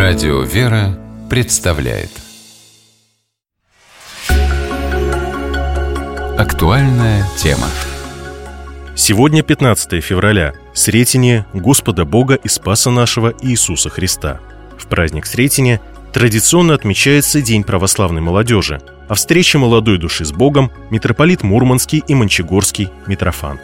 Радио «Вера» представляет актуальная тема. Сегодня 15 февраля, Сретение Господа Бога и Спаса нашего Иисуса Христа. В праздник Сретения традиционно отмечается День православной молодежи, а встреча молодой души с Богом митрополит Мурманский и Мончегорский Митрофан.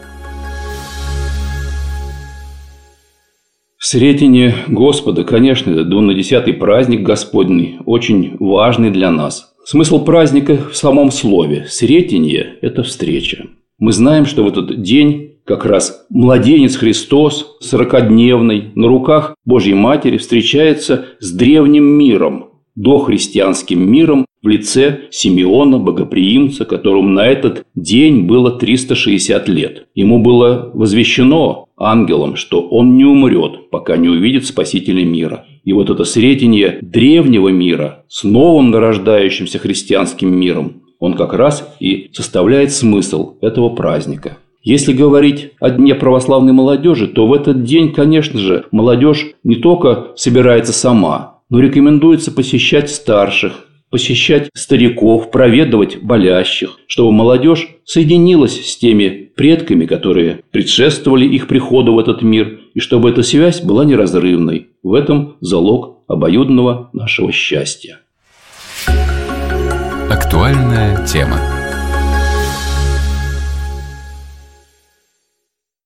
Сретение Господа, конечно, это десятый праздник Господний, очень важный для нас. Смысл праздника в самом слове. Сретение – это встреча. Мы знаем, что в этот день как раз младенец Христос, 40-дневный, на руках Божьей Матери встречается с древним миром, дохристианским миром в лице Симеона, богоприимца, которому на этот день было 360 лет. Ему было возвещено ангелом, что он не умрет, пока не увидит Спасителя мира. И вот это сретение древнего мира с новым нарождающимся христианским миром, он как раз и составляет смысл этого праздника. Если говорить о Дне православной молодежи, то в этот день, конечно же, молодежь не только собирается сама, но рекомендуется посещать старших, посещать стариков, проведывать болящих, чтобы молодежь соединилась с теми предками, которые предшествовали их приходу в этот мир, и чтобы эта связь была неразрывной. В этом залог обоюдного нашего счастья. Актуальная тема.